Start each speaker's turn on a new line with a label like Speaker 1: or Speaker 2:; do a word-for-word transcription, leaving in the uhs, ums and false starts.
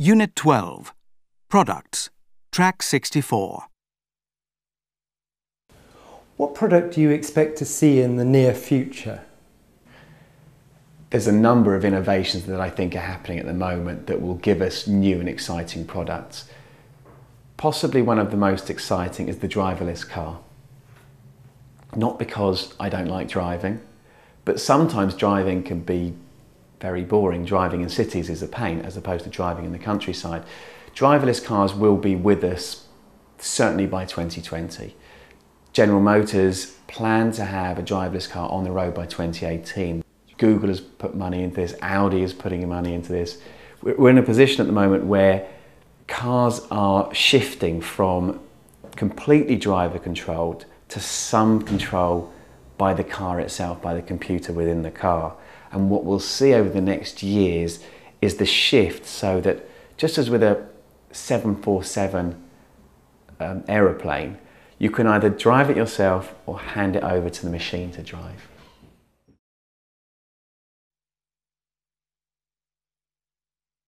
Speaker 1: Unit twelve. Products. Track sixty-four.
Speaker 2: What product do you expect to see in the near future?
Speaker 3: There's a number of innovations that I think are happening at the moment that will give us new and exciting products. Possibly one of the most exciting is the driverless car. Not because I don't like driving, but sometimes driving can be very boring. Driving in cities is a pain as opposed to driving in the countryside. Driverless cars will be with us certainly by twenty twenty. General Motors plan to have a driverless car on the road by twenty eighteen. Google has put money into this, Audi is putting money into this. We're in a position at the moment where cars are shifting from completely driver controlled to some control by the car itself, by the computer within the car. And what we'll see over the next years is the shift so that just as with a seven forty-seven um, aeroplane, you can either drive it yourself or hand it over to the machine to drive.